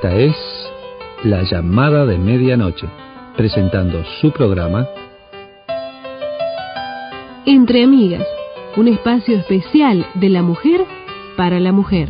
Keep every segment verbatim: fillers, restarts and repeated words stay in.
Esta es La Llamada de Medianoche, presentando su programa Entre Amigas, un espacio especial de la mujer para la mujer.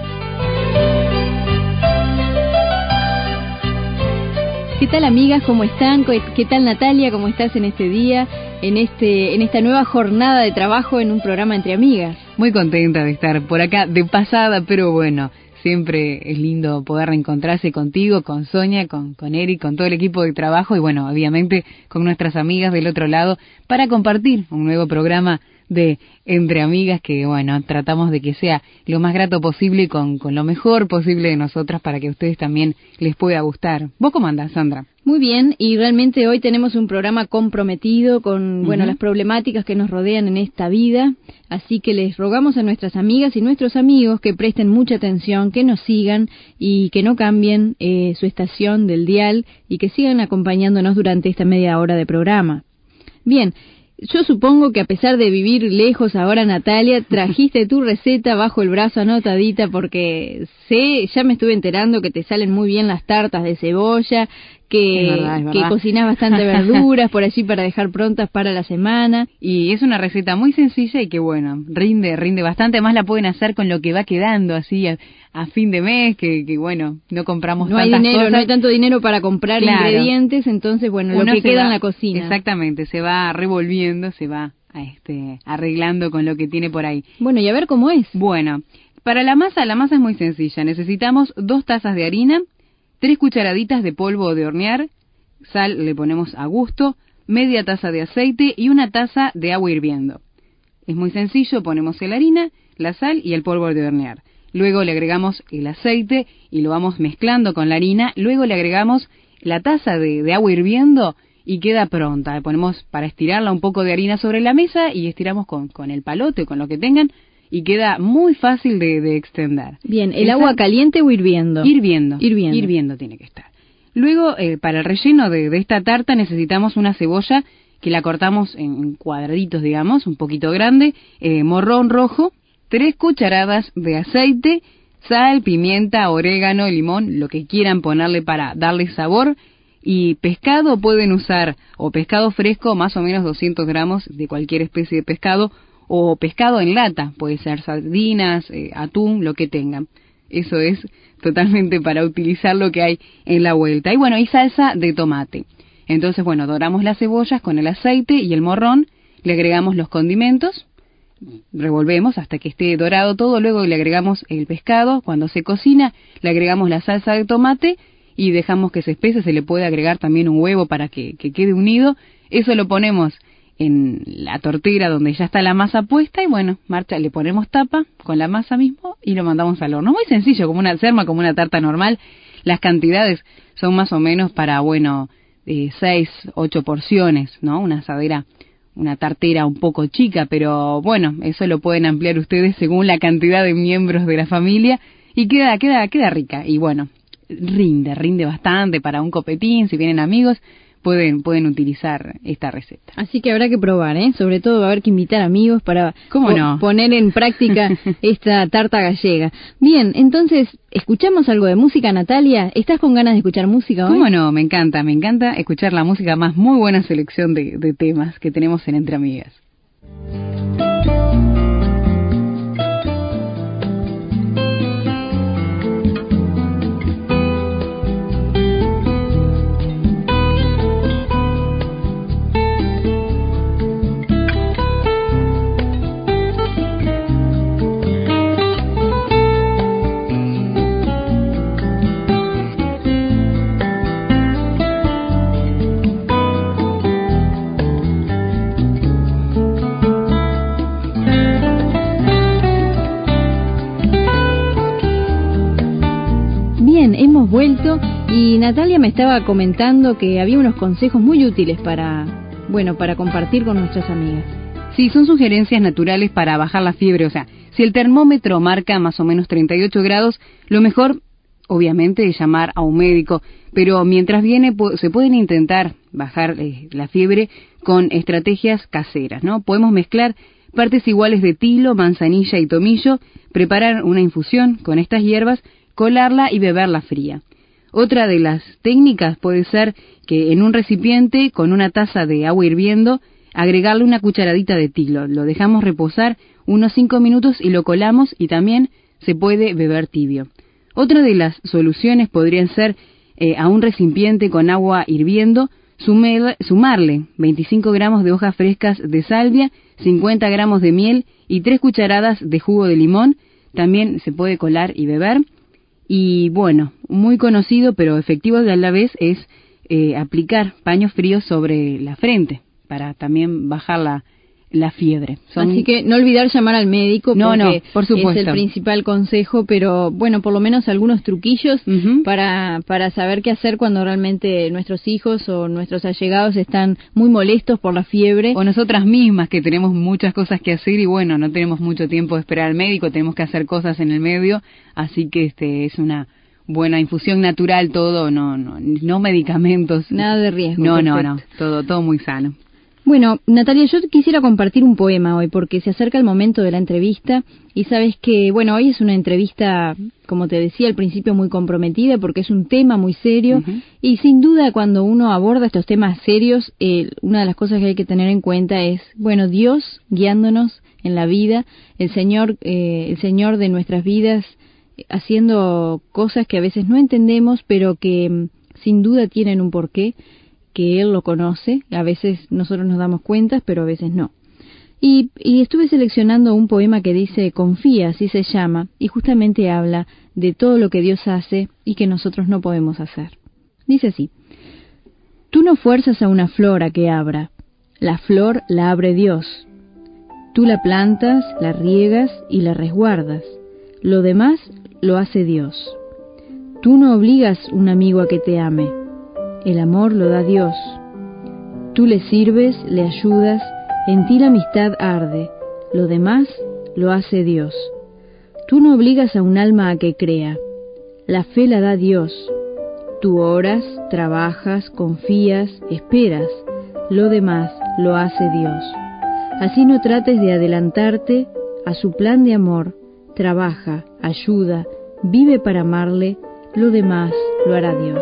¿Qué tal, amigas? ¿Cómo están? ¿Qué tal, Natalia? ¿Cómo estás en este día, en este en esta nueva jornada de trabajo en un programa Entre Amigas? Muy contenta de estar por acá de pasada, pero bueno, siempre es lindo poder reencontrarse contigo, con Sonia, con, con Eric, con todo el equipo de trabajo y bueno, obviamente con nuestras amigas del otro lado para compartir un nuevo programa de Entre Amigas que, bueno, tratamos de que sea lo más grato posible con, con lo mejor posible de nosotras para que a ustedes también les pueda gustar. ¿Vos cómo andás, Sandra? Muy bien, y realmente hoy tenemos un programa comprometido con, bueno, uh-huh. las problemáticas que nos rodean en esta vida, así que les rogamos a nuestras amigas y nuestros amigos que presten mucha atención, que nos sigan y que no cambien eh, su estación del dial y que sigan acompañándonos durante esta media hora de programa. Bien. Yo supongo que a pesar de vivir lejos ahora, Natalia, trajiste tu receta bajo el brazo anotadita porque sé, ya me estuve enterando que te salen muy bien las tartas de cebolla, que, es verdad, es verdad. que cocinás bastante verduras por allí para dejar prontas para la semana. Y es una receta muy sencilla y que bueno, rinde, rinde bastante, además la pueden hacer con lo que va quedando así a, a fin de mes, que, que bueno, no compramos no tantas hay dinero, cosas. No hay tanto dinero para comprar claro. ingredientes, entonces bueno, Uno lo que queda va, en la cocina. Exactamente, se va revolviendo, se va este arreglando con lo que tiene por ahí. Bueno, y a ver cómo es. Bueno, para la masa, la masa es muy sencilla. Necesitamos dos tazas de harina, tres cucharaditas de polvo de hornear, sal le ponemos a gusto, media taza de aceite y una taza de agua hirviendo. Es muy sencillo, ponemos la harina, la sal y el polvo de hornear. Luego le agregamos el aceite y lo vamos mezclando con la harina. Luego le agregamos la taza de, de agua hirviendo y queda pronta. Le ponemos para estirarla un poco de harina sobre la mesa y estiramos con, con el palote o con lo que tengan y queda muy fácil de, de extender. Bien, ¿el Esa, agua caliente o hirviendo? Hirviendo. Hirviendo. Hirviendo tiene que estar. Luego, eh, para el relleno de, de esta tarta necesitamos una cebolla que la cortamos en cuadraditos, digamos, un poquito grande, eh, morrón rojo, tres cucharadas de aceite, sal, pimienta, orégano, limón, lo que quieran ponerle para darle sabor. Y pescado pueden usar, o pescado fresco, más o menos doscientos gramos de cualquier especie de pescado, o pescado en lata, puede ser sardinas, eh, atún, lo que tengan. Eso es totalmente para utilizar lo que hay en la vuelta. Y bueno, y salsa de tomate. Entonces, bueno, doramos las cebollas con el aceite y el morrón, le agregamos los condimentos, revolvemos hasta que esté dorado todo, luego le agregamos el pescado, cuando se cocina, le agregamos la salsa de tomate y dejamos que se espese, se le puede agregar también un huevo para que, que quede unido. Eso lo ponemos en la tortera donde ya está la masa puesta y bueno, marcha, le ponemos tapa con la masa mismo y lo mandamos al horno. Muy sencillo, como una serma, como una tarta normal. Las cantidades son más o menos para, bueno, eh, seis, ocho porciones, ¿no? Una asadera, una tartera un poco chica, pero bueno, eso lo pueden ampliar ustedes según la cantidad de miembros de la familia y queda, queda, queda rica. Y bueno, rinde, rinde bastante para un copetín, si vienen amigos, pueden pueden utilizar esta receta. Así que habrá que probar, ¿eh? Sobre todo va a haber que invitar amigos para ¿Cómo po- no? poner en práctica esta tarta gallega. Bien, entonces, ¿escuchamos algo de música, Natalia? ¿Estás con ganas de escuchar música hoy? ¿Cómo no? Me encanta, me encanta escuchar la música, más muy buena selección de, de temas que tenemos en Entre Amigas. Hemos vuelto y Natalia me estaba comentando que había unos consejos muy útiles para, bueno, para compartir con nuestras amigas. Sí, son sugerencias naturales para bajar la fiebre, o sea, si el termómetro marca más o menos treinta y ocho grados, lo mejor, obviamente, es llamar a un médico, pero mientras viene se pueden intentar bajar eh, la fiebre con estrategias caseras, ¿no? Podemos mezclar partes iguales de tilo, manzanilla y tomillo, preparar una infusión con estas hierbas, colarla y beberla fría. Otra de las técnicas puede ser que en un recipiente con una taza de agua hirviendo agregarle una cucharadita de tilo. Lo dejamos reposar unos cinco minutos y lo colamos y también se puede beber tibio. Otra de las soluciones podrían ser eh, a un recipiente con agua hirviendo sume, sumarle veinticinco gramos de hojas frescas de salvia, cincuenta gramos de miel y tres cucharadas de jugo de limón. También se puede colar y beber. Y bueno, muy conocido pero efectivo a la vez es eh, aplicar paños fríos sobre la frente para también bajar la, la fiebre. Son... Así que no olvidar llamar al médico porque no, no, por supuesto. Es el principal consejo, pero bueno, por lo menos algunos truquillos uh-huh. para, para saber qué hacer cuando realmente nuestros hijos o nuestros allegados están muy molestos por la fiebre. O nosotras mismas que tenemos muchas cosas que hacer y bueno, no tenemos mucho tiempo de esperar al médico, tenemos que hacer cosas en el medio, así que este es una buena infusión natural todo, no no no medicamentos. Nada de riesgo. No, perfecto. no, no, todo todo muy sano. Bueno, Natalia, yo quisiera compartir un poema hoy porque se acerca el momento de la entrevista y sabes que, bueno, hoy es una entrevista, como te decía al principio, muy comprometida porque es un tema muy serio uh-huh. y sin duda cuando uno aborda estos temas serios, eh, una de las cosas que hay que tener en cuenta es, bueno, Dios guiándonos en la vida, el Señor, eh, el Señor de nuestras vidas haciendo cosas que a veces no entendemos, pero que sin duda tienen un porqué, que Él lo conoce, a veces nosotros nos damos cuenta, pero a veces no. Y, y estuve seleccionando un poema que dice Confía, así se llama, y justamente habla de todo lo que Dios hace y que nosotros no podemos hacer. Dice así: Tú no fuerzas a una flor a que abra, la flor la abre Dios. Tú la plantas, la riegas y la resguardas, lo demás lo hace Dios. Tú no obligas un amigo a que te ame, el amor lo da Dios. Tú le sirves, le ayudas, en ti la amistad arde, lo demás lo hace Dios. Tú no obligas a un alma a que crea, la fe la da Dios. Tú oras, trabajas, confías, esperas, lo demás lo hace Dios. Así no trates de adelantarte a su plan de amor, trabaja, ayuda, vive para amarle, lo demás lo hará Dios.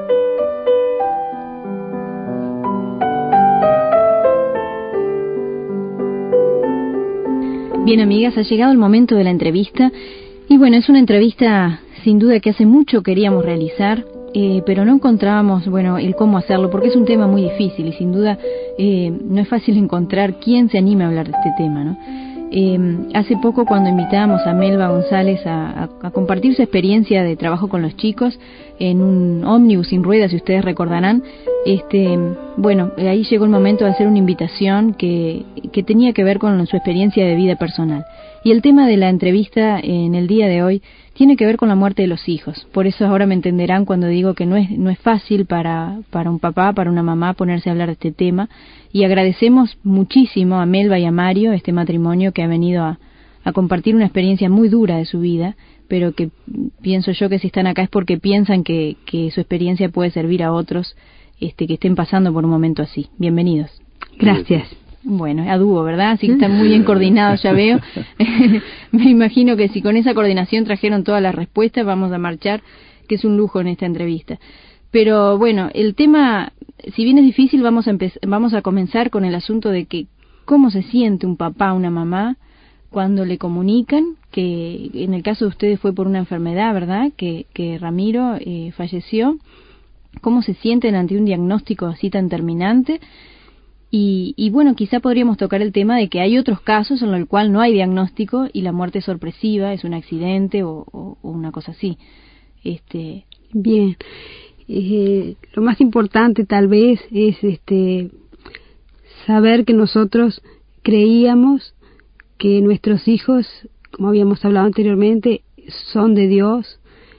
Bien, amigas, ha llegado el momento de la entrevista y bueno, es una entrevista sin duda que hace mucho queríamos realizar, eh, pero no encontrábamos, bueno, el cómo hacerlo porque es un tema muy difícil y sin duda eh, no es fácil encontrar quién se anime a hablar de este tema, ¿no? Eh, hace poco cuando invitábamos a Melba González a, a, a compartir su experiencia de trabajo con los chicos en un ómnibus sin ruedas, si ustedes recordarán, este, bueno, ahí llegó el momento de hacer una invitación que, que tenía que ver con su experiencia de vida personal. Y el tema de la entrevista en el día de hoy tiene que ver con la muerte de los hijos. Por eso ahora me entenderán cuando digo que no es no es fácil para para un papá, para una mamá ponerse a hablar de este tema. Y agradecemos muchísimo a Melba y a Mario, este matrimonio que ha venido a, a compartir una experiencia muy dura de su vida, pero que pienso yo que si están acá es porque piensan que, que su experiencia puede servir a otros este que estén pasando por un momento así. Bienvenidos. Gracias. Bueno, a dúo, ¿verdad? Así que están muy bien coordinados, ya veo. Me imagino que si con esa coordinación trajeron todas las respuestas, vamos a marchar, que es un lujo en esta entrevista. Pero bueno, el tema, si bien es difícil, vamos a empe- vamos a comenzar con el asunto de que cómo se siente un papá, una mamá, cuando le comunican que en el caso de ustedes fue por una enfermedad, ¿verdad? Que, que Ramiro eh, falleció. ¿Cómo se sienten ante un diagnóstico así tan terminante? Y, y bueno, quizá podríamos tocar el tema de que hay otros casos en los cuales no hay diagnóstico y la muerte es sorpresiva, es un accidente o, o, o una cosa así. Este... Bien, eh, lo más importante tal vez es este saber que nosotros creíamos que nuestros hijos, como habíamos hablado anteriormente, son de Dios,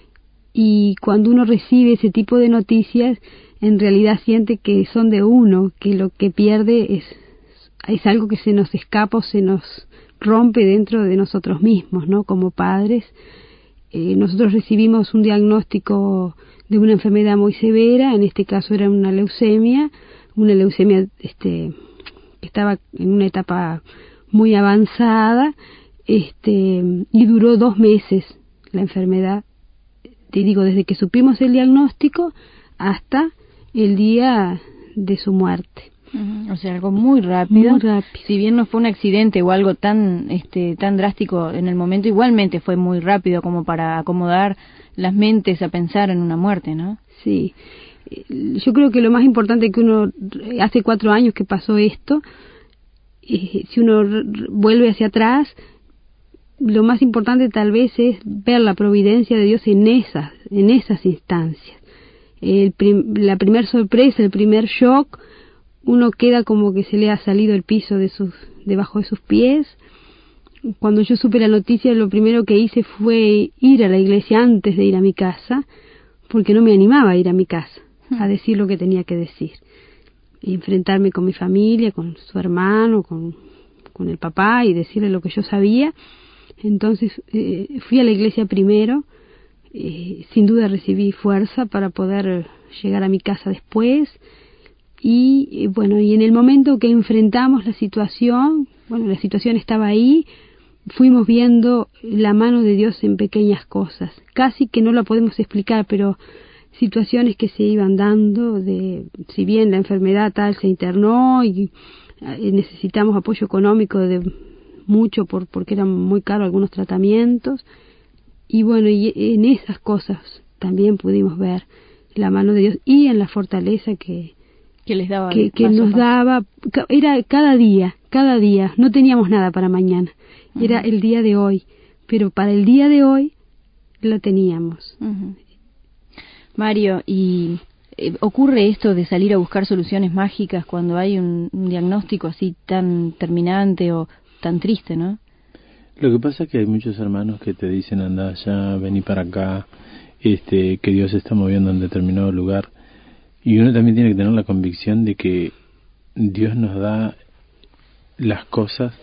y cuando uno recibe ese tipo de noticias, en realidad siente que son de uno, que lo que pierde es, es algo que se nos escapa o se nos rompe dentro de nosotros mismos, ¿no? Como padres, eh, nosotros recibimos un diagnóstico de una enfermedad muy severa, en este caso era una leucemia, una leucemia este, que estaba en una etapa muy avanzada, este, y duró dos meses la enfermedad. te digo, desde que supimos el diagnóstico hasta el día de su muerte. O sea, algo muy rápido. Muy rápido. Si bien no fue un accidente o algo tan este tan drástico en el momento, igualmente fue muy rápido como para acomodar las mentes a pensar en una muerte, ¿no? Sí. Yo creo que lo más importante que uno, hace cuatro años que pasó esto, eh, si uno vuelve hacia atrás, lo más importante tal vez es ver la providencia de Dios en esas, en esas instancias. El prim, la primer sorpresa, el primer shock, uno queda como que se le ha salido el piso de sus, debajo de sus pies. Cuando yo supe la noticia, lo primero que hice fue ir a la iglesia antes de ir a mi casa, porque no me animaba a ir a mi casa, a decir lo que tenía que decir. Y enfrentarme con mi familia, con su hermano, con, con el papá, y decirle lo que yo sabía. Entonces eh, fui a la iglesia primero, eh, sin duda recibí fuerza para poder llegar a mi casa después. Y bueno, y en el momento que enfrentamos la situación, bueno, la situación estaba ahí, fuimos viendo la mano de Dios en pequeñas cosas, casi que no la podemos explicar, pero situaciones que se iban dando, de si bien la enfermedad tal se internó y, y necesitamos apoyo económico de mucho por porque eran muy caros algunos tratamientos, y bueno, y en esas cosas también pudimos ver la mano de Dios y en la fortaleza que que les daba que, que nos daba, era cada día, cada día, no teníamos nada para mañana, uh-huh. Era el día de hoy, pero para el día de hoy lo teníamos. Uh-huh. Mario, ¿y eh, ocurre esto de salir a buscar soluciones mágicas cuando hay un, un diagnóstico así tan terminante o tan triste, no? Lo que pasa es que hay muchos hermanos que te dicen, anda allá, vení para acá, este, que Dios se está moviendo en determinado lugar. Y uno también tiene que tener la convicción de que Dios nos da las cosas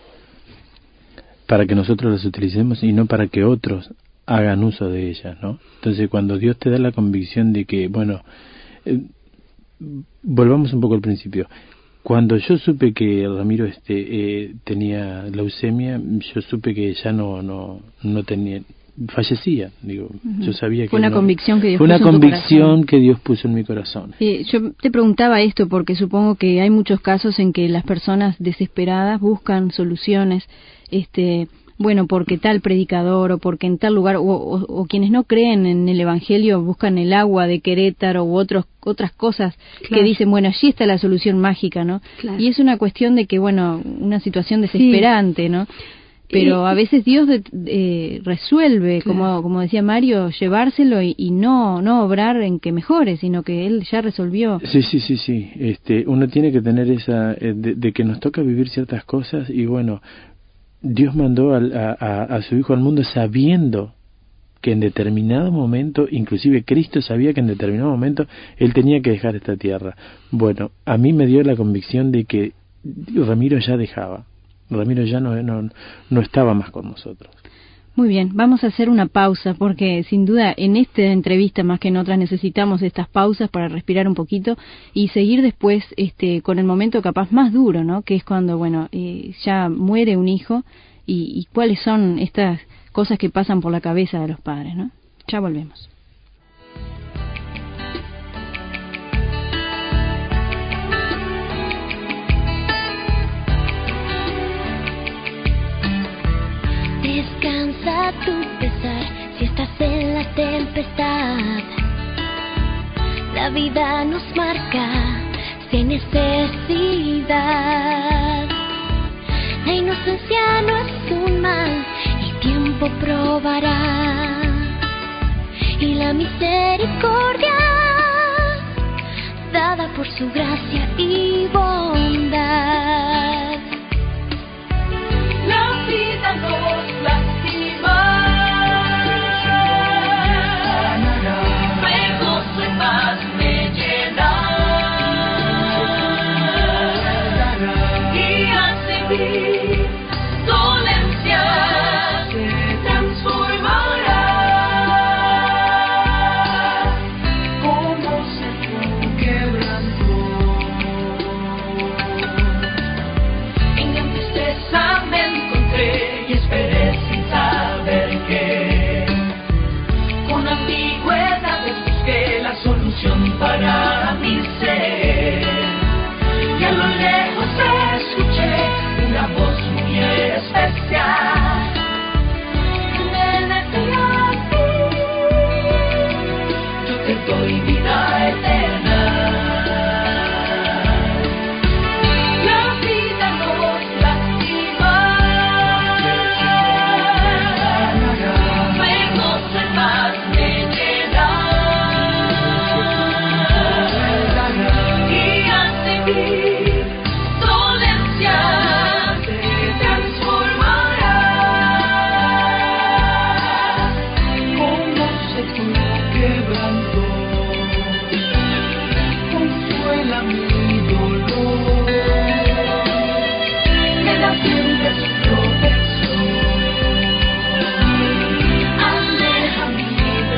para que nosotros las utilicemos y no para que otros hagan uso de ellas, ¿no? Entonces, cuando Dios te da la convicción de que, bueno, eh, volvamos un poco al principio. Cuando yo supe que Ramiro este eh, tenía leucemia, yo supe que ya no no no tenía fallecía, digo, uh-huh. Yo sabía que fue una no, convicción que Dios fue puso una convicción que Dios puso en mi corazón. Eh, yo te preguntaba esto porque supongo que hay muchos casos en que las personas desesperadas buscan soluciones, este, bueno, porque tal predicador o porque en tal lugar o, o, o quienes no creen en el Evangelio buscan el agua de Querétaro u otros otras cosas, claro, que dicen, bueno, allí está la solución mágica, ¿no? Claro. Y es una cuestión de que, bueno, una situación desesperante, sí, ¿no? Pero a veces Dios de, de, resuelve, claro, como como decía Mario, llevárselo y, y no no obrar en que mejore, sino que Él ya resolvió. Sí, sí, sí, sí. Este, uno tiene que tener esa, de, de que nos toca vivir ciertas cosas y bueno, Dios mandó al, a, a, a su Hijo al mundo sabiendo que en determinado momento, inclusive Cristo sabía que en determinado momento Él tenía que dejar esta tierra. Bueno, a mí me dio la convicción de que Ramiro ya dejaba. Ramiro ya no, no, no estaba más con nosotros. Muy bien, vamos a hacer una pausa porque sin duda en esta entrevista más que en otras necesitamos estas pausas para respirar un poquito y seguir después este con el momento capaz más duro, ¿no? Que es cuando, bueno, eh, ya muere un hijo y, y cuáles son estas cosas que pasan por la cabeza de los padres, ¿no? Ya volvemos. Descansa tu pesar si estás en la tempestad. La vida nos marca sin necesidad. La inocencia no es un mal, el tiempo probará. Y la misericordia dada por su gracia y bondad. La vida nos lastima. para mi ser. Y a lo lejos escuché una voz muy especial que me decía así: yo te doy vida eterna. La vida nos lastima, menos el más me llena. Y ante mí dolencia se transformará. Como se tu quebranto, consuela mi dolor. Que la siempre su protección, aleja mi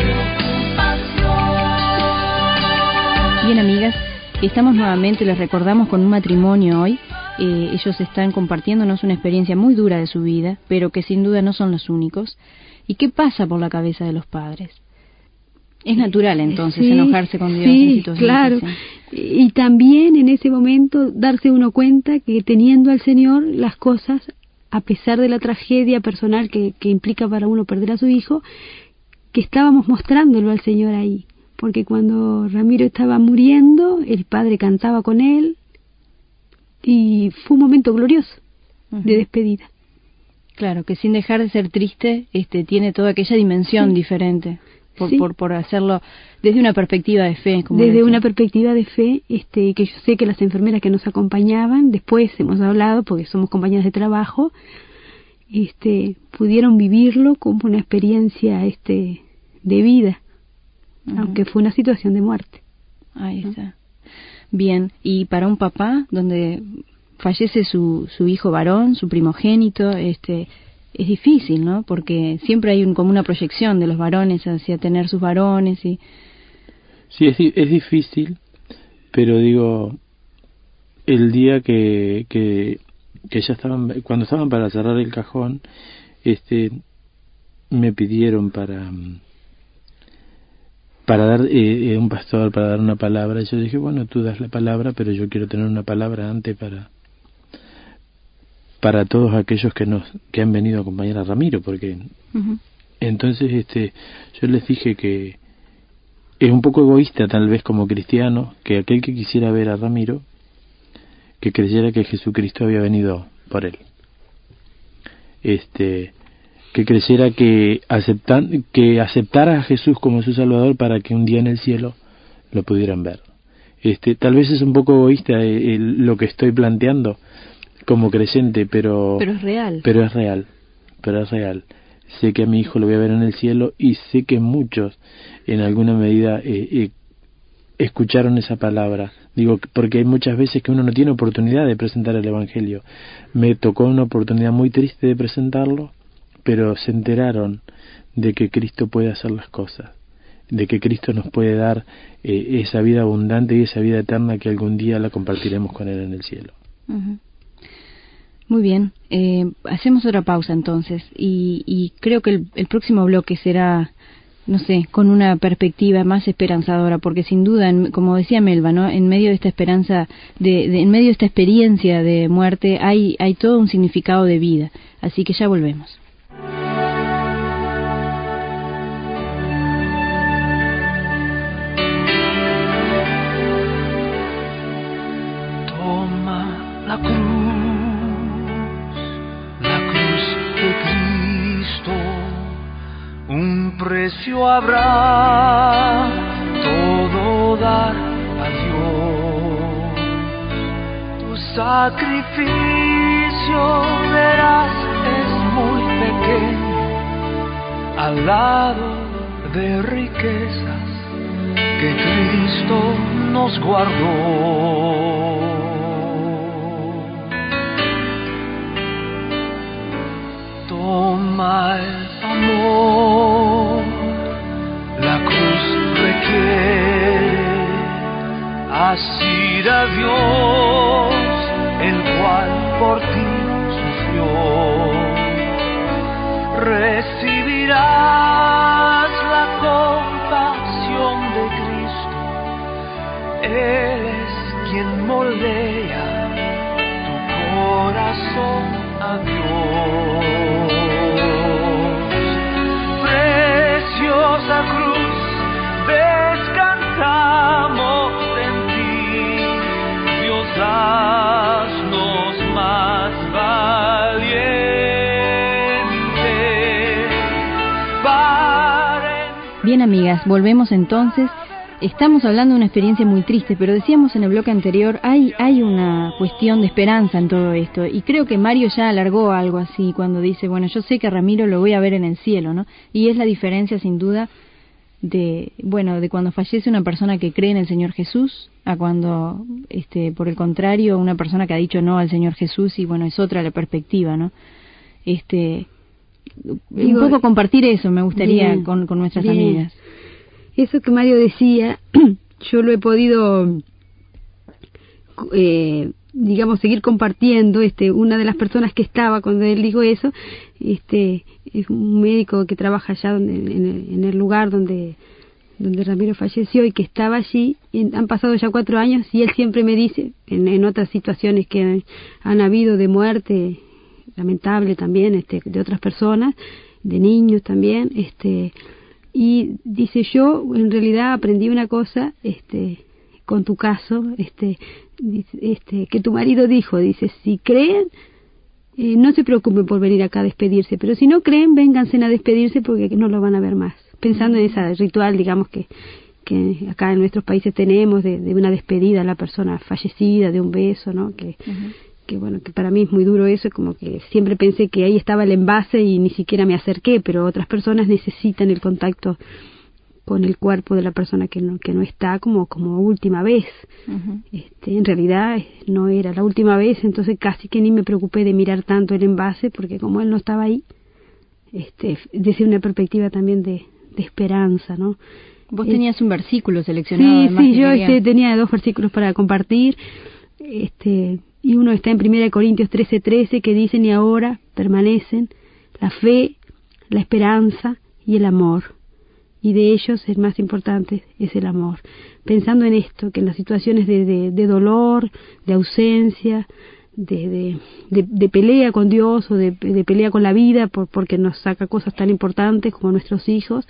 preocupación. Bien, amigas, estamos nuevamente, les recordamos, con un matrimonio hoy. Eh, ellos están compartiéndonos una experiencia muy dura de su vida, pero que sin duda no son los únicos. ¿Y qué pasa por la cabeza de los padres? Es natural entonces Sí, enojarse con Dios sí, en situaciones claro. así. Y también en ese momento darse uno cuenta que teniendo al Señor las cosas, a pesar de la tragedia personal que, que implica para uno perder a su hijo, que estábamos mostrándolo al Señor ahí. Porque cuando Ramiro estaba muriendo, el padre cantaba con él y fue un momento glorioso Ujú. de despedida. Claro, que sin dejar de ser triste, este, tiene toda aquella dimensión Sí. diferente, por, Sí. por, por hacerlo desde una perspectiva de fe. Como Desde decía. una perspectiva de fe, este, que yo sé que las enfermeras que nos acompañaban, después hemos hablado porque somos compañeras de trabajo, este, pudieron vivirlo como una experiencia, este, de vida, Ujú. aunque fue una situación de muerte. Ahí está. Bien, y para un papá donde fallece su, su hijo varón, su primogénito, este, es difícil, ¿no? Porque siempre hay un, como una proyección de los varones hacia tener sus varones y... Sí, es, di- es difícil, pero digo, el día que, que, que ya estaban, cuando estaban para cerrar el cajón, este, me pidieron para, para dar, eh, eh, un pastor, para dar una palabra. Yo dije, bueno, tú das la palabra, pero yo quiero tener una palabra antes para, para todos aquellos que nos, que han venido a acompañar a Ramiro, porque Ujú. entonces, este, yo les dije que es un poco egoísta, tal vez como cristiano, que aquel que quisiera ver a Ramiro, que creyera que Jesucristo había venido por él. Este, que creyera que aceptan, que aceptara a Jesús como su Salvador para que un día en el cielo lo pudieran ver. Este, tal vez es un poco egoísta eh, el- lo que estoy planteando como creyente, pero Pero es real. pero es real, pero es real. Sé que a mi hijo lo voy a ver en el cielo y sé que muchos en alguna medida eh, eh, escucharon esa palabra. Digo, porque hay muchas veces que uno no tiene oportunidad de presentar el Evangelio. Me tocó una oportunidad muy triste de presentarlo, pero se enteraron de que Cristo puede hacer las cosas, de que Cristo nos puede dar eh, esa vida abundante y esa vida eterna que algún día la compartiremos con Él en el cielo. Ujú. Muy bien, eh, hacemos otra pausa entonces y, y creo que el, el próximo bloque será, no sé, con una perspectiva más esperanzadora, porque sin duda, en, como decía Melba, ¿no? En medio de esta esperanza, de, de, en medio de esta experiencia de muerte, hay, hay todo un significado de vida. Así que ya volvemos. Toma la cruz, la cruz de Cristo, un precio habrá, todo dar a Dios. Tu sacrificio, verás, es muy pequeño al lado de riquezas que Cristo nos guardó. Toma el amor, la cruz requiere, así da Dios, el cual por ti sufrió. Recibirás la compasión de Cristo Él es quien moldea tu corazón a Dios. Preciosa cruz, descansamos en ti, Dios, haznos más valientes. Para... Bien, amigas, volvemos entonces. Estamos hablando de una experiencia muy triste, pero decíamos en el bloque anterior, hay hay una cuestión de esperanza en todo esto, y creo que Mario ya alargó algo así cuando dice, bueno, yo sé que a Ramiro lo voy a ver en el cielo, ¿no? Y es la diferencia, sin duda, de, bueno, de cuando fallece una persona que cree en el Señor Jesús, a cuando, este, por el contrario, una persona que ha dicho no al Señor Jesús, y bueno, es otra la perspectiva, ¿no? Este, un poco compartir eso me gustaría bien, con, con nuestras bien. amigas. Eso que Mario decía, yo lo he podido, eh, digamos, seguir compartiendo. Este, una de las personas que estaba cuando él dijo eso, este, es un médico que trabaja allá donde, en, el, en el lugar donde, donde Ramiro falleció y que estaba allí. Y han pasado ya cuatro años y él siempre me dice, en, en otras situaciones que han, han habido de muerte lamentable también, este, de otras personas, de niños también, este. Y dice, yo en realidad aprendí una cosa, este, con tu caso, este, este, que tu marido dijo, dice, si creen, eh, no se preocupen por venir acá a despedirse, pero si no creen, vénganse a despedirse porque no lo van a ver más. Pensando en ese ritual, digamos, que, que acá en nuestros países tenemos, de, de una despedida a la persona fallecida, de un beso, ¿no? Que, uh-huh. que bueno, que para mí es muy duro eso, como que siempre pensé que ahí estaba el envase y ni siquiera me acerqué, pero otras personas necesitan el contacto con el cuerpo de la persona que no, que no está como, como última vez. Uh-huh. Este, en realidad no era la última vez, entonces casi que ni me preocupé de mirar tanto el envase, porque como él no estaba ahí, este, desde una perspectiva también de, de esperanza, ¿no? Vos tenías eh, un versículo seleccionado. Sí, sí, yo quería... este, tenía dos versículos para compartir, este... y uno está en primera de Corintios trece trece, que dicen, y ahora permanecen la fe, la esperanza y el amor. Y de ellos el más importante es el amor. Pensando en esto, que en las situaciones de, de, de dolor, de ausencia, de, de, de, de pelea con Dios o de, de pelea con la vida, por, porque nos saca cosas tan importantes como nuestros hijos,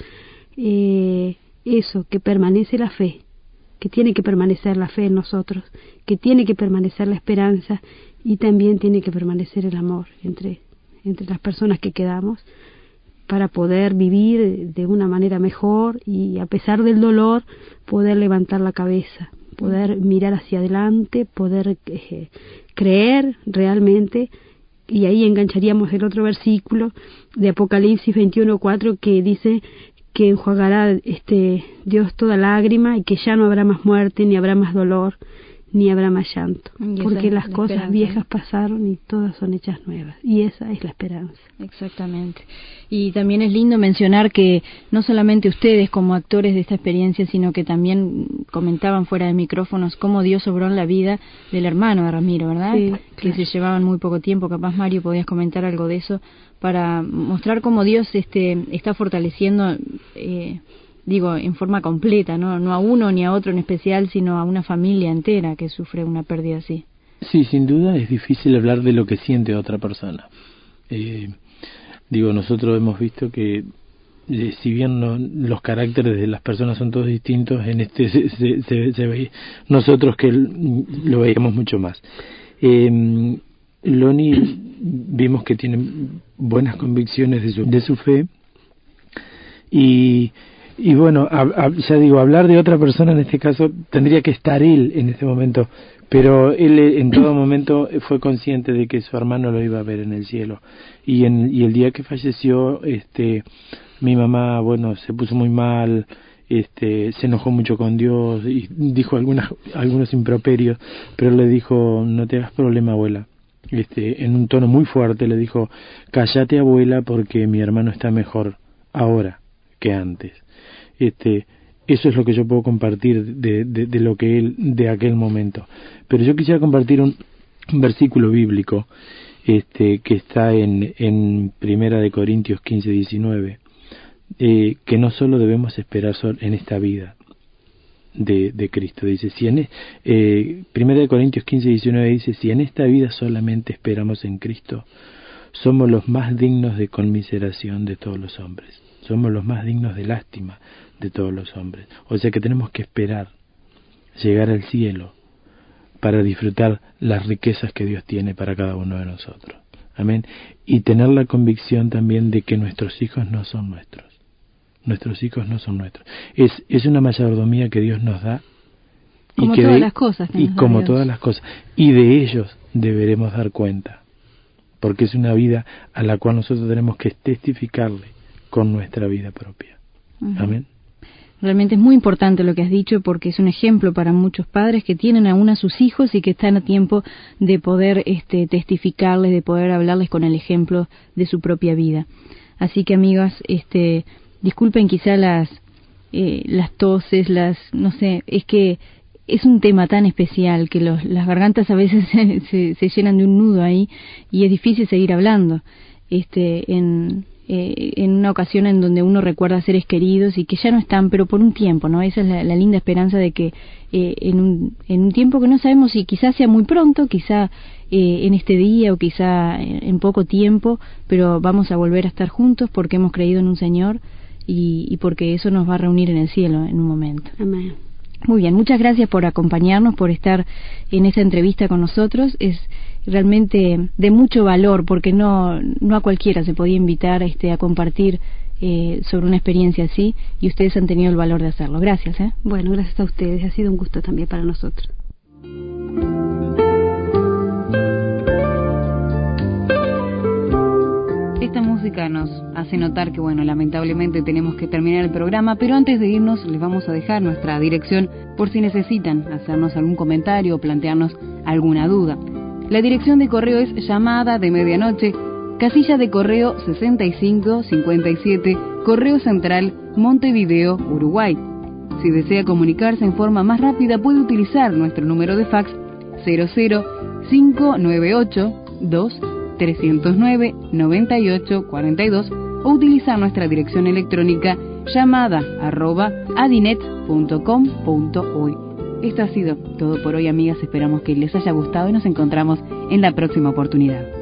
eh, eso, que permanece la fe, que tiene que permanecer la fe en nosotros, que tiene que permanecer la esperanza y también tiene que permanecer el amor entre, entre las personas que quedamos para poder vivir de una manera mejor y a pesar del dolor poder levantar la cabeza, poder mirar hacia adelante, poder eh, creer realmente. Y ahí engancharíamos el otro versículo de Apocalipsis veintiuno cuatro que dice que enjuagará este Dios toda lágrima y que ya no habrá más muerte, ni habrá más dolor, ni habrá más llanto, porque las cosas esperanza. viejas pasaron y todas son hechas nuevas, y esa es la esperanza. Exactamente. Y también es lindo mencionar que no solamente ustedes como actores de esta experiencia, sino que también comentaban fuera de micrófonos cómo Dios obró en la vida del hermano de Ramiro, ¿verdad? Sí, que claro. se llevaban muy poco tiempo. Capaz, Mario, podías comentar algo de eso para mostrar cómo Dios este está fortaleciendo, eh, digo, en forma completa, ¿no? No a uno ni a otro en especial, sino a una familia entera que sufre una pérdida así. Sí, sin duda es difícil hablar de lo que siente otra persona. Eh, digo, nosotros hemos visto que eh, si bien no, los caracteres de las personas son todos distintos, en este se, se, se, se ve nosotros que lo veíamos mucho más. Eh, Loni vimos que tiene buenas convicciones de su, de su fe y Y bueno, a, a, ya digo, hablar de otra persona en este caso tendría que estar él en este momento, pero él en todo momento fue consciente de que su hermano lo iba a ver en el cielo. Y en y el día que falleció, este, mi mamá, bueno, se puso muy mal, este, se enojó mucho con Dios y dijo algunas algunos improperios, pero le dijo, no te hagas problema, abuela. Este, en un tono muy fuerte le dijo, cállate, abuela, porque mi hermano está mejor ahora que antes. Este, eso es lo que yo puedo compartir de, de, de lo que él, de aquel momento. Pero yo quisiera compartir un, un versículo bíblico, este, que está en, en Primera de Corintios quince diecinueve, eh, que no solo debemos esperar en esta vida, de, de Cristo. Dice, si en eh, Primera de Corintios quince, diecinueve dice, si en esta vida solamente esperamos en Cristo, somos los más dignos de conmiseración de todos los hombres. Somos los más dignos de lástima de todos los hombres. O sea que tenemos que esperar llegar al cielo para disfrutar las riquezas que Dios tiene para cada uno de nosotros. Amén. Y tener la convicción también de que nuestros hijos no son nuestros. Nuestros hijos no son nuestros. Es, es una mayordomía que Dios nos da. Como y que todas de, las cosas. Que y nos como da Dios. todas las cosas. Y de ellos deberemos dar cuenta. Porque es una vida a la cual nosotros tenemos que testificarle con nuestra vida propia. Uh-huh. Amén. Realmente es muy importante lo que has dicho, porque es un ejemplo para muchos padres que tienen aún a sus hijos y que están a tiempo de poder este, testificarles, de poder hablarles con el ejemplo de su propia vida. Así que, amigas, este, disculpen quizá las eh, las toses, las no sé, es que es un tema tan especial que los, las gargantas a veces se, se, se llenan de un nudo ahí y es difícil seguir hablando. Este, en Eh, en una ocasión en donde uno recuerda a seres queridos y que ya no están, pero por un tiempo, ¿no? Esa es la, la linda esperanza de que eh, en, un, en un tiempo que no sabemos si quizás sea muy pronto, quizá eh, en este día o quizá en, en poco tiempo, pero vamos a volver a estar juntos porque hemos creído en un Señor y, y porque eso nos va a reunir en el cielo en un momento. Amén. Muy bien, muchas gracias por acompañarnos, por estar en esta entrevista con nosotros. Es realmente de mucho valor porque no no a cualquiera se podía invitar este, a compartir eh, sobre una experiencia así y ustedes han tenido el valor de hacerlo. Gracias. ¿eh? Bueno, gracias a ustedes. Ha sido un gusto también para nosotros. Esta música nos hace notar que, bueno, lamentablemente tenemos que terminar el programa, pero antes de irnos les vamos a dejar nuestra dirección por si necesitan hacernos algún comentario o plantearnos alguna duda. La dirección de correo es llamada de medianoche, casilla de correo sesenta y cinco cincuenta y siete, Correo Central, Montevideo, Uruguay. Si desea comunicarse en forma más rápida puede utilizar nuestro número de fax cero cero cinco nueve ocho dos tres cero nueve noventa y ocho cuarenta y dos o utilizar nuestra dirección electrónica llamada arroba adinet punto com punto uy. Esto ha sido todo por hoy, amigas. Esperamos que les haya gustado y nos encontramos en la próxima oportunidad.